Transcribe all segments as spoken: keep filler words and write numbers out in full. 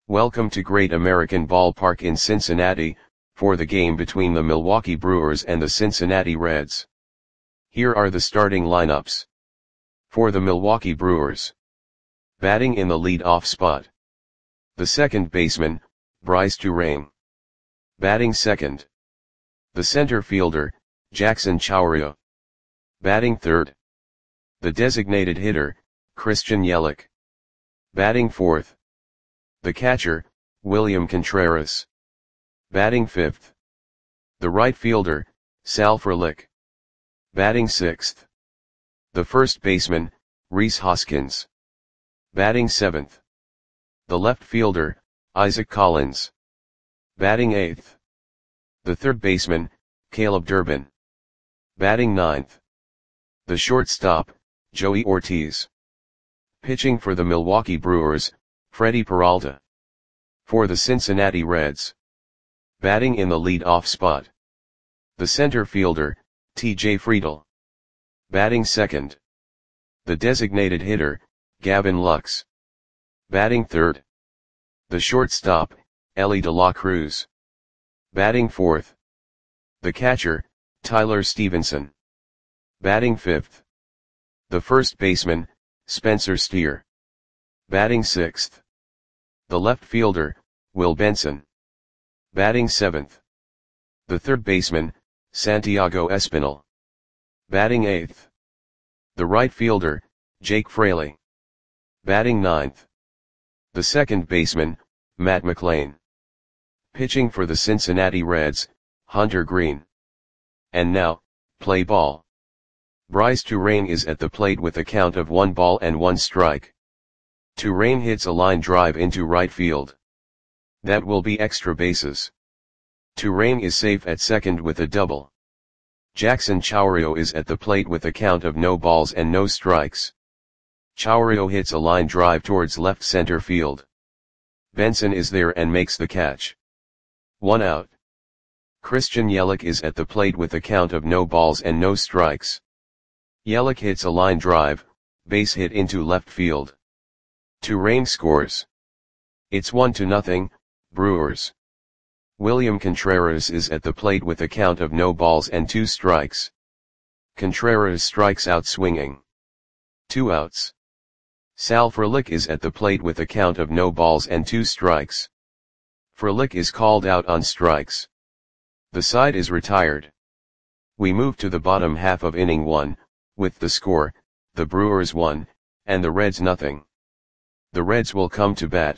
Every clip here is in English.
Welcome to Great American Ballpark in Cincinnati, for the game between the Milwaukee Brewers and the Cincinnati Reds. Here are the starting lineups. For the Milwaukee Brewers. Batting in the lead-off spot. The second baseman, Brice Turang. Batting second. The center fielder, Jackson Chourio. Batting third. The designated hitter, Christian Yelich. Batting fourth. The catcher, William Contreras. Batting fifth. The right fielder, Sal Frelick. Batting sixth. The first baseman, Rhys Hoskins. Batting seventh. The left fielder, Isaac Collins. Batting eighth. The third baseman, Caleb Durbin. Batting ninth. The shortstop, Joey Ortiz. Pitching for the Milwaukee Brewers, Freddie Peralta. For the Cincinnati Reds. Batting in the lead-off spot. The center fielder, T J Friedl. Batting second. The designated hitter, Gavin Lux. Batting third. The shortstop, Elly De La Cruz. Batting fourth. The catcher, Tyler Stevenson. Batting fifth. The first baseman, Spencer Steer. Batting sixth. The left fielder, Will Benson. Batting seventh. The third baseman, Santiago Espinal. Batting eighth. The right fielder, Jake Fraley. Batting ninth. The second baseman, Matt McLain. Pitching for the Cincinnati Reds, Hunter Greene. And now, play ball. Brice Turang is at the plate with a count of one ball and one strike. Turang hits a line drive into right field. That will be extra bases. Turang is safe at second with a double. Jackson Chourio is at the plate with a count of no balls and no strikes. Chourio hits a line drive towards left center field. Benson is there and makes the catch. One out. Christian Yelich is at the plate with a count of no balls and no strikes. Yelich hits a line drive, base hit into left field. Turang scores. It's one to nothing, Brewers. William Contreras is at the plate with a count of no balls and two strikes. Contreras strikes out swinging. Two outs. Sal Frelick is at the plate with a count of no balls and two strikes. Frelick is called out on strikes. The side is retired. We move to the bottom half of inning one, with the score, the Brewers one, and the Reds nothing. The Reds will come to bat.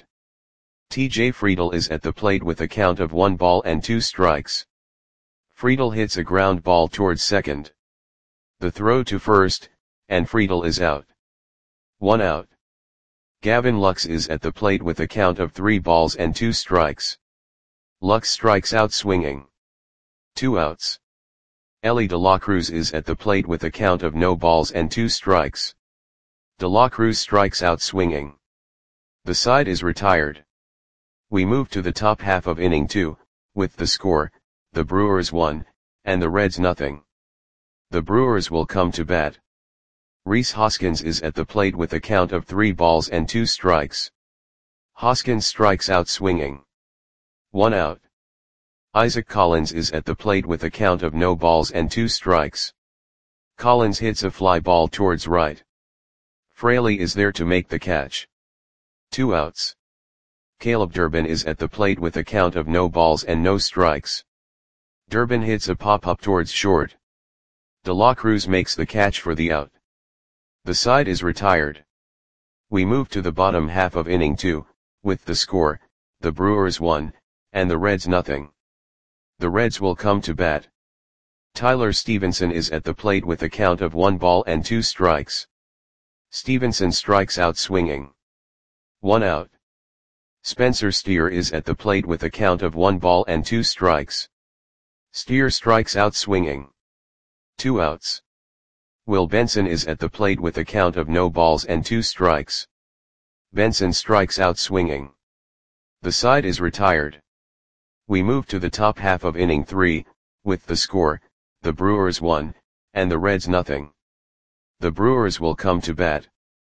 T J Friedl is at the plate with a count of one ball and two strikes. Friedl hits a ground ball towards second. The throw to first, and Friedl is out. One out. Gavin Lux is at the plate with a count of three balls and two strikes. Lux strikes out swinging. Two outs. Elly De La Cruz is at the plate with a count of no balls and two strikes. De La Cruz strikes out swinging. The side is retired. We move to the top half of inning two, with the score, the Brewers one, and the Reds nothing. The Brewers will come to bat. Rhys Hoskins is at the plate with a count of three balls and two strikes. Hoskins strikes out swinging. One out. Isaac Collins is at the plate with a count of no balls and two strikes. Collins hits a fly ball towards right. Fraley is there to make the catch. Two outs. Caleb Durbin is at the plate with a count of no balls and no strikes. Durbin hits a pop-up towards short. De La Cruz makes the catch for the out. The side is retired. We move to the bottom half of inning two, with the score, the Brewers one, and the Reds nothing. The Reds will come to bat. Tyler Stevenson is at the plate with a count of one ball and two strikes. Stevenson strikes out swinging. One out. Spencer Steer is at the plate with a count of one ball and two strikes. Steer strikes out swinging. Two outs. Will Benson is at the plate with a count of no balls and two strikes. Benson strikes out swinging. The side is retired. We move to the top half of inning three, with the score, the Brewers one, and the Reds nothing. The Brewers will come to bat.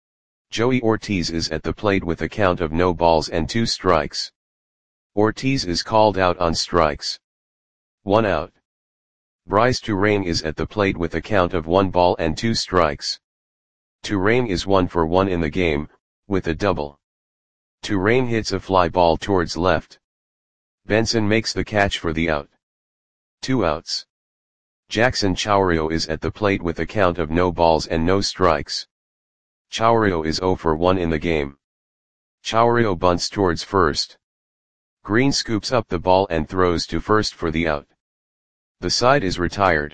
Joey Ortiz is at the plate with a count of no balls and two strikes. Ortiz is called out on strikes. One out. Bryce Turang is at the plate with a count of one ball and two strikes. Turang is one for one in the game, with a double. Turang hits a fly ball towards left. Benson makes the catch for the out. Two outs. Jackson Chourio is at the plate with a count of no balls and no strikes. Chourio is zero for one in the game. Chourio bunts towards first. Green scoops up the ball and throws to first for the out. The side is retired.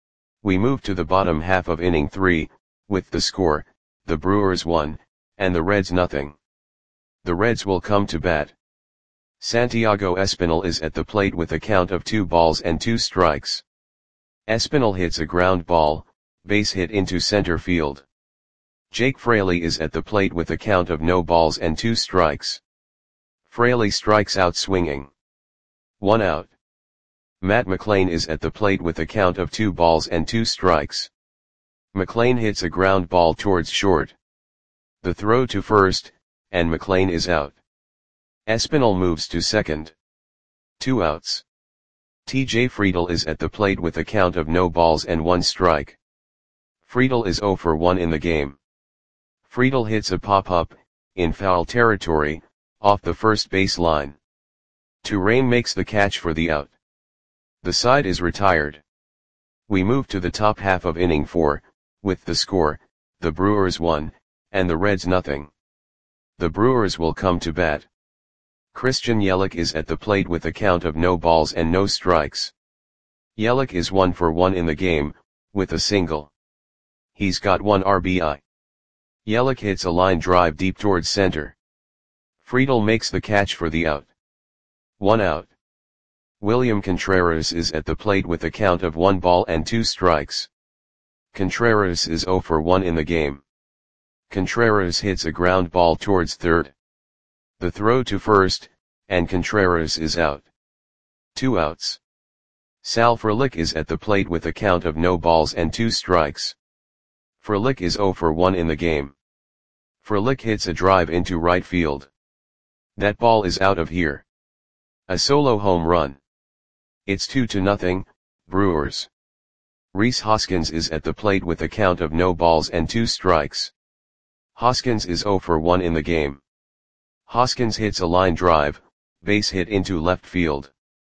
We move to the bottom half of inning three, with the score, the Brewers one, and the Reds nothing. The Reds will come to bat. Santiago Espinal is at the plate with a count of two balls and two strikes. Espinal hits a ground ball, base hit into center field. Jake Fraley is at the plate with a count of no balls and two strikes. Fraley strikes out swinging. One out. Matt McLain is at the plate with a count of two balls and two strikes. McLain hits a ground ball towards short. The throw to first, and McLain is out. Espinal moves to second. Two outs. T J Friedl is at the plate with a count of no balls and one strike. Friedl is zero for one in the game. Friedl hits a pop-up, in foul territory, off the first base line. Turang makes the catch for the out. The side is retired. We move to the top half of inning four, with the score, the Brewers one, and the Reds nothing. The Brewers will come to bat. Christian Yelich is at the plate with a count of no balls and no strikes. Yelich is one for one in the game, with a single. He's got one R B I. Yelich hits a line drive deep towards center. Friedl makes the catch for the out. One out. William Contreras is at the plate with a count of one ball and two strikes. Contreras is zero for one in the game. Contreras hits a ground ball towards third. The throw to first, and Contreras is out. Two outs. Sal Frelick is at the plate with a count of no balls and two strikes. Frelick is zero for one in the game. Frelick hits a drive into right field. That ball is out of here. A solo home run. It's two to nothing, Brewers. Rhys Hoskins is at the plate with a count of no balls and two strikes. Hoskins is zero for one in the game. Hoskins hits a line drive, base hit into left field.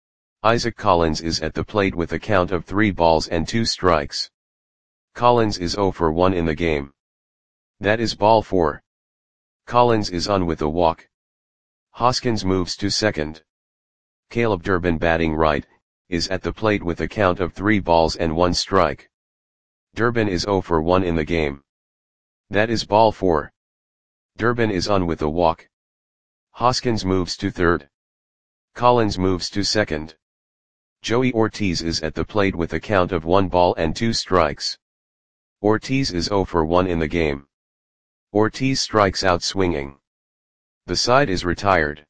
Isaac Collins is at the plate with a count of three balls and two strikes. Collins is zero for one in the game. That is ball four. Collins is on with a walk. Hoskins moves to second. Caleb Durbin, batting right, is at the plate with a count of three balls and one strike. Durbin is zero for one in the game. That is ball four. Durbin is on with a walk. Hoskins moves to third. Collins moves to second. Joey Ortiz is at the plate with a count of one ball and two strikes. Ortiz is zero for one in the game. Ortiz strikes out swinging. The side is retired.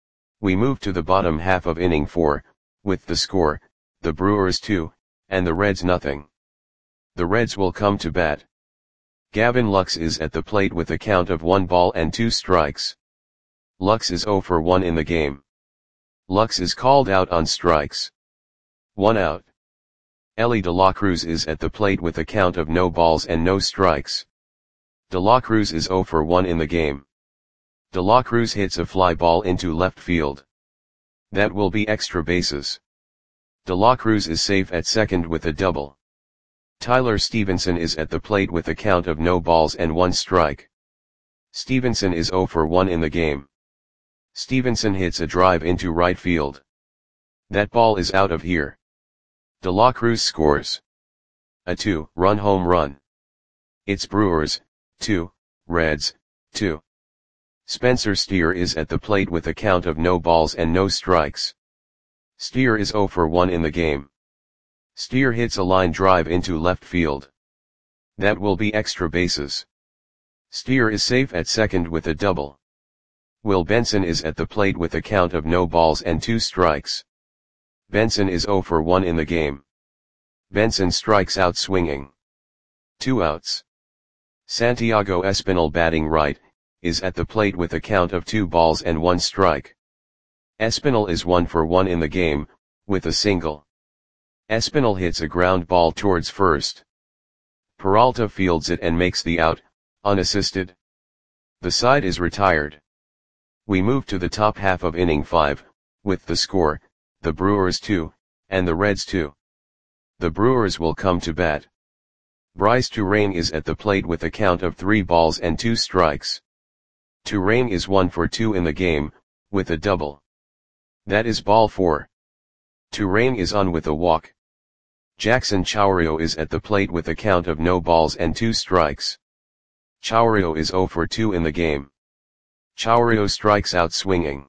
We move to the bottom half of inning four, with the score, the Brewers two, and the Reds nothing. The Reds will come to bat. Gavin Lux is at the plate with a count of one ball and two strikes. Lux is zero for one in the game. Lux is called out on strikes. One out. Elly De La Cruz is at the plate with a count of no balls and no strikes. De La Cruz is zero for one in the game. De La Cruz hits a fly ball into left field. That will be extra bases. De La Cruz is safe at second with a double. Tyler Stevenson is at the plate with a count of no balls and one strike. Stevenson is zero for one in the game. Stevenson hits a drive into right field. That ball is out of here. De La Cruz scores a two-run home run. It's Brewers, two, Reds, two. Spencer Steer is at the plate with a count of no balls and no strikes. Steer is zero for one in the game. Steer hits a line drive into left field. That will be extra bases. Steer is safe at second with a double. Will Benson is at the plate with a count of no balls and two strikes. Benson is zero for one in the game. Benson strikes out swinging. Two outs. Santiago Espinal batting right, is at the plate with a count of two balls and one strike. Espinal is one for one in the game, with a single. Espinal hits a ground ball towards first. Peralta fields it and makes the out, unassisted. The side is retired. We move to the top half of inning five, with the score, the Brewers two, and the Reds two. The Brewers will come to bat. Bryce Turang is at the plate with a count of three balls and two strikes. Turang is one for two in the game, with a double. That is ball four. Turang is on with a walk. Jackson Chourio is at the plate with a count of no balls and two strikes. Chourio is zero for two in the game. Chourio strikes out swinging.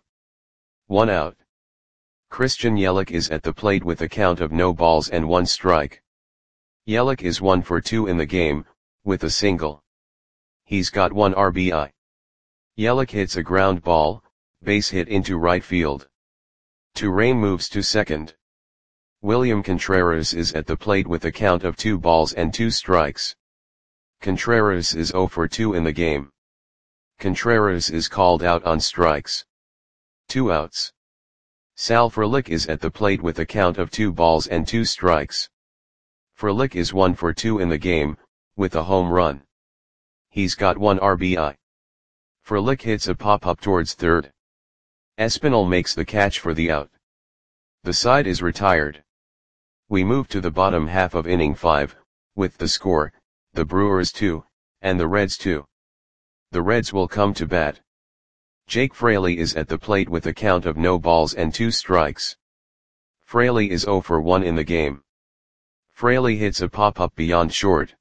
One out. Christian Yelich is at the plate with a count of no balls and one strike. Yelich is one for two in the game, with a single. He's got one R B I. Yelich hits a ground ball, base hit into right field. Turang moves to second. William Contreras is at the plate with a count of two balls and two strikes. Contreras is zero for two in the game. Contreras is called out on strikes. Two outs. Sal Frelick is at the plate with a count of two balls and two strikes. Frelick is one for two in the game, with a home run. He's got one R B I. Frelick hits a pop-up towards third. Espinal makes the catch for the out. The side is retired. We move to the bottom half of inning five, with the score, the Brewers two, and the Reds two. The Reds will come to bat. Jake Fraley is at the plate with a count of no balls and two strikes. Fraley is zero for one in the game. Fraley hits a pop-up beyond short.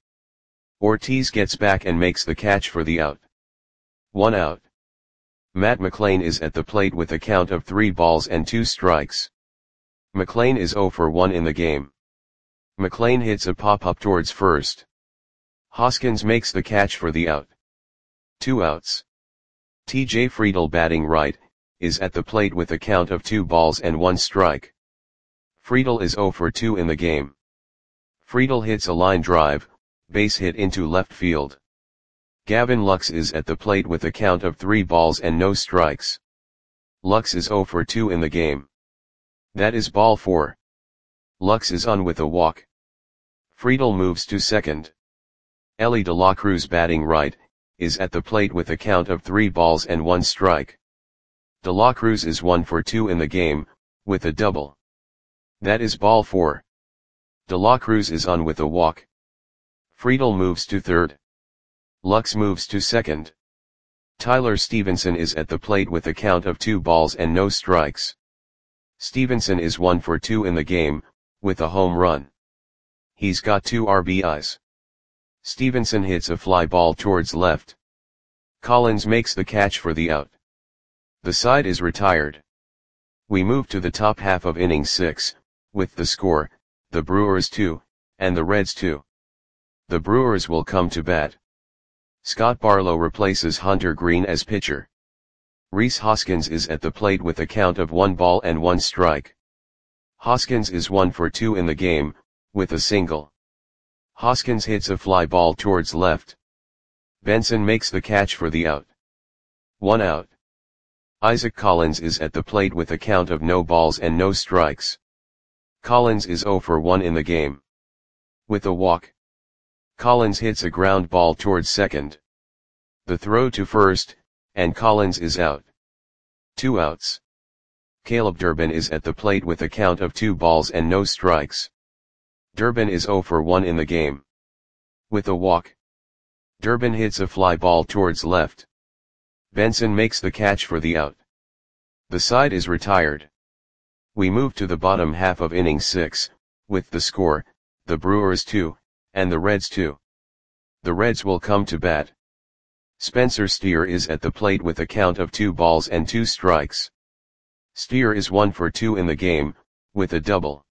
Ortiz gets back and makes the catch for the out. One out. Matt McLain is at the plate with a count of three balls and two strikes. McLain is zero for one in the game. McLain hits a pop-up towards first. Hoskins makes the catch for the out. Two outs. T J Friedl batting right, is at the plate with a count of two balls and one strike. Friedl is zero for two in the game. Friedl hits a line drive, base hit into left field. Gavin Lux is at the plate with a count of three balls and no strikes. Lux is zero for two in the game. That is ball four. Lux is on with a walk. Friedl moves to second. Elly De La Cruz batting right, is at the plate with a count of three balls and one strike. De La Cruz is one for two in the game, with a double. That is ball four. De La Cruz is on with a walk. Friedl moves to third. Lux moves to second. Tyler Stevenson is at the plate with a count of two balls and no strikes. Stevenson is one for two in the game, with a home run. He's got two R B Is. Stevenson hits a fly ball towards left. Collins makes the catch for the out. The side is retired. We move to the top half of inning six, with the score, the Brewers two, and the Reds two. The Brewers will come to bat. Scott Barlow replaces Hunter Greene as pitcher. Rhys Hoskins is at the plate with a count of one ball and one strike. Hoskins is one for two in the game, with a single. Hoskins hits a fly ball towards left. Benson makes the catch for the out. One out. Isaac Collins is at the plate with a count of no balls and no strikes. Collins is zero for one in the game. With a walk. Collins hits a ground ball towards second. The throw to first, and Collins is out. Two outs. Caleb Durbin is at the plate with a count of two balls and no strikes. Durbin is zero for one in the game. With a walk. Durbin hits a fly ball towards left. Benson makes the catch for the out. The side is retired. We move to the bottom half of inning six, with the score, the Brewers two, and the Reds two. The Reds will come to bat. Spencer Steer is at the plate with a count of two balls and two strikes. Steer is one for two in the game, with a double.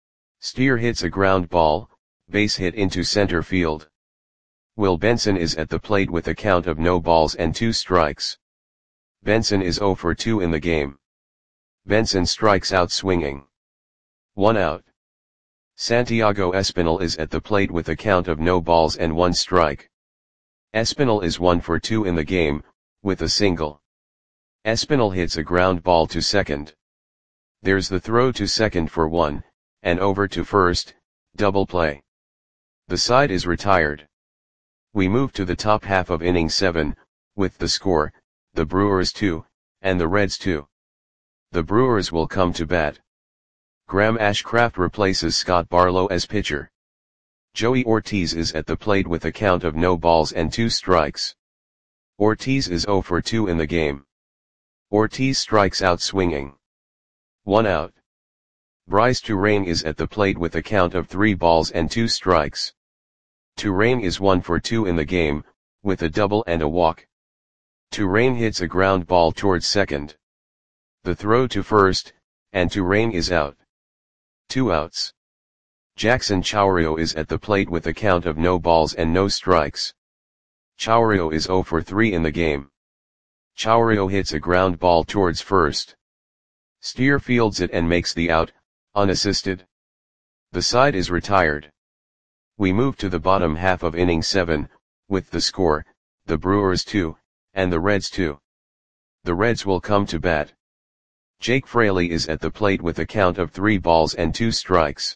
Steer hits a ground ball, base hit into center field. Will Benson is at the plate with a count of no balls and two strikes. Benson is zero for two in the game. Benson strikes out swinging. One out. Santiago Espinal is at the plate with a count of no balls and one strike. Espinal is one for two in the game, with a single. Espinal hits a ground ball to second. There's the throw to second for one, and over to first, double play. The side is retired. We move to the top half of inning seven, with the score, the Brewers two, and the Reds two. The Brewers will come to bat. Graham Ashcraft replaces Scott Barlow as pitcher. Joey Ortiz is at the plate with a count of no balls and two strikes. Ortiz is zero for two in the game. Ortiz strikes out swinging. One out. Bryce Turang is at the plate with a count of three balls and two strikes. Turang is one for two in the game, with a double and a walk. Turang hits a ground ball towards second. The throw to first, and Turang is out. Two outs. Jackson Chourio is at the plate with a count of no balls and no strikes. Chourio is zero for three in the game. Chourio hits a ground ball towards first. Steer fields it and makes the out, unassisted. The side is retired. We move to the bottom half of inning seven, with the score, the Brewers two, and the Reds two. The Reds will come to bat. Jake Fraley is at the plate with a count of three balls and two strikes.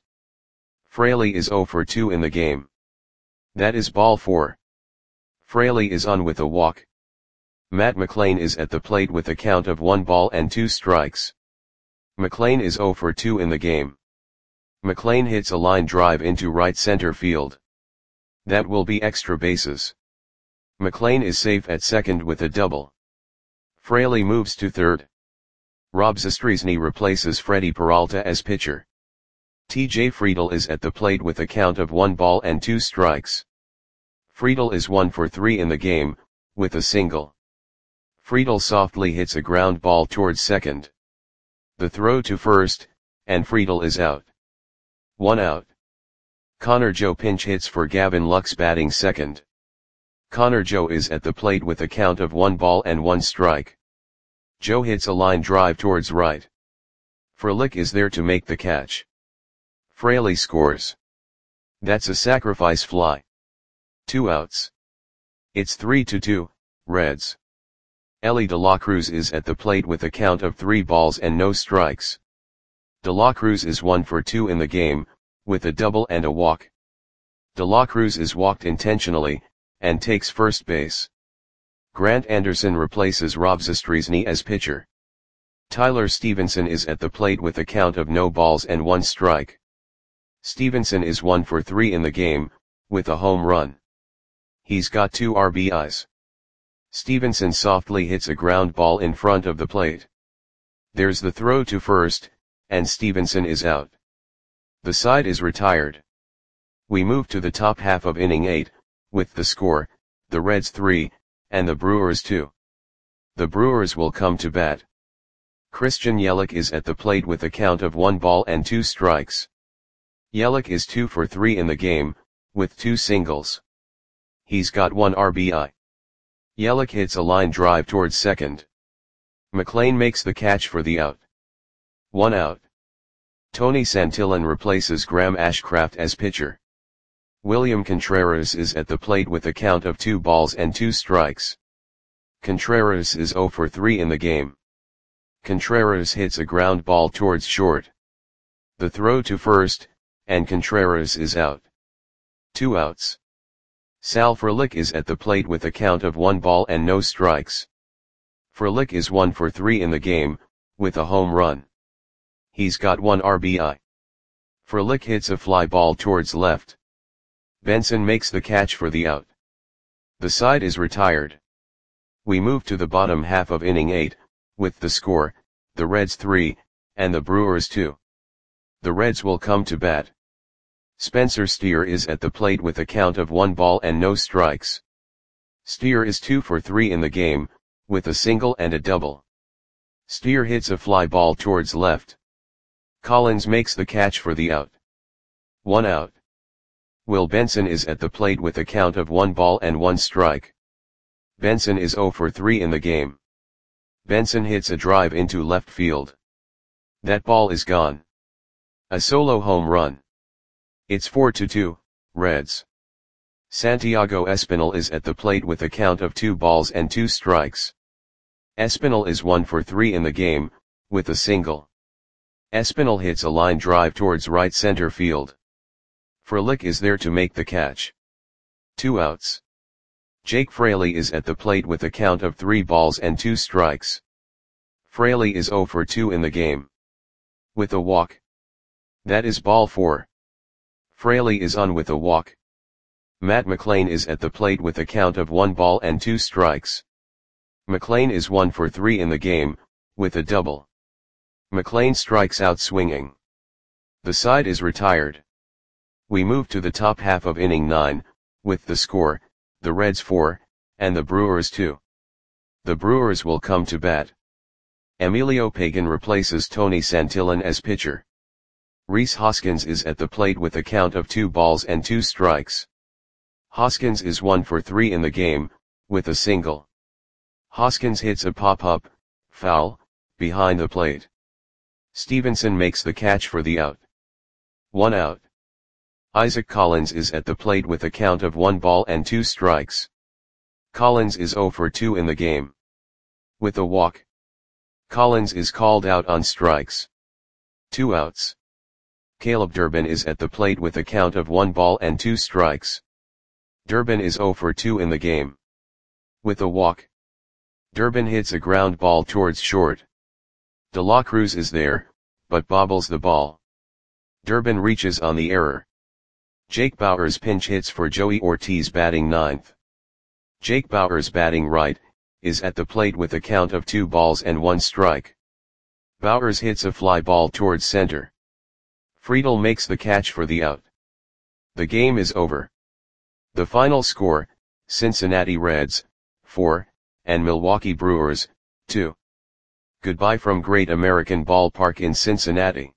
Fraley is zero for two in the game. That is ball four. Fraley is on with a walk. Matt McLain is at the plate with a count of one ball and two strikes. McLain is zero for two in the game. McLain hits a line drive into right center field. That will be extra bases. McLain is safe at second with a double. Fraley moves to third. Rob Zastryzny replaces Freddie Peralta as pitcher. T J Friedl is at the plate with a count of one ball and two strikes. Friedl is one for three in the game, with a single. Friedl softly hits a ground ball towards second. The throw to first, and Friedl is out. One out. Connor Joe pinch hits for Gavin Lux batting second. Connor Joe is at the plate with a count of one ball and one strike. Joe hits a line drive towards right. Frelick is there to make the catch. Fraley scores. That's a sacrifice fly. Two outs. It's three to two, Reds. Elly De La Cruz is at the plate with a count of three balls and no strikes. De La Cruz is one for two in the game, with a double and a walk. De La Cruz is walked intentionally, and takes first base. Grant Anderson replaces Rob Zastryzny as pitcher. Tyler Stevenson is at the plate with a count of no balls and one strike. Stevenson is one for three in the game, with a home run. He's got two R B Is. Stevenson softly hits a ground ball in front of the plate. There's the throw to first, and Stevenson is out. The side is retired. We move to the top half of inning eight, with the score, the Reds three, and the Brewers two. The Brewers will come to bat. Christian Yelich is at the plate with a count of one ball and two strikes. Yelich is two for three in the game, with two singles. He's got one R B I. Yelich hits a line drive towards second. McLain makes the catch for the out. One out. Tony Santillan replaces Graham Ashcraft as pitcher. William Contreras is at the plate with a count of two balls and two strikes. Contreras is zero for three in the game. Contreras hits a ground ball towards short. The throw to first, and Contreras is out. Two outs. Sal Frelick is at the plate with a count of one ball and no strikes. Frelick is one for three in the game, with a home run. He's got one R B I. Frelick hits a fly ball towards left. Benson makes the catch for the out. The side is retired. We move to the bottom half of inning eight, with the score, the Reds three, and the Brewers two. The Reds will come to bat. Spencer Steer is at the plate with a count of one ball and no strikes. Steer is two for three in the game, with a single and a double. Steer hits a fly ball towards left. Collins makes the catch for the out. One out. Will Benson is at the plate with a count of one ball and one strike. Benson is zero for three in the game. Benson hits a drive into left field. That ball is gone. A solo home run. It's four to two, Reds. Santiago Espinal is at the plate with a count of two balls and two strikes. Espinal is one for three in the game, with a single. Espinal hits a line drive towards right center field. Frelick is there to make the catch. Two outs. Jake Fraley is at the plate with a count of three balls and two strikes. Fraley is zero for two in the game. With a walk. That is ball four. Fraley is on with a walk. Matt McLain is at the plate with a count of one ball and two strikes. McLain is one for three in the game, with a double. McLain strikes out swinging. The side is retired. We move to the top half of inning nine, with the score, the Reds four, and the Brewers two. The Brewers will come to bat. Emilio Pagan replaces Tony Santillan as pitcher. Rhys Hoskins is at the plate with a count of two balls and two strikes. Hoskins is one for three in the game, with a single. Hoskins hits a pop-up, foul, behind the plate. Stevenson makes the catch for the out. One out. Isaac Collins is at the plate with a count of one ball and two strikes. Collins is zero for two in the game. With a walk. Collins is called out on strikes. Two outs. Caleb Durbin is at the plate with a count of one ball and two strikes. Durbin is zero for two in the game. With a walk. Durbin hits a ground ball towards short. De La Cruz is there, but bobbles the ball. Durbin reaches on the error. Jake Bauers pinch hits for Joey Ortiz batting ninth. Jake Bauers batting right, is at the plate with a count of two balls and one strike. Bauers hits a fly ball towards center. Friedel makes the catch for the out. The game is over. The final score, Cincinnati Reds, four, and Milwaukee Brewers, two. Goodbye from Great American Ballpark in Cincinnati.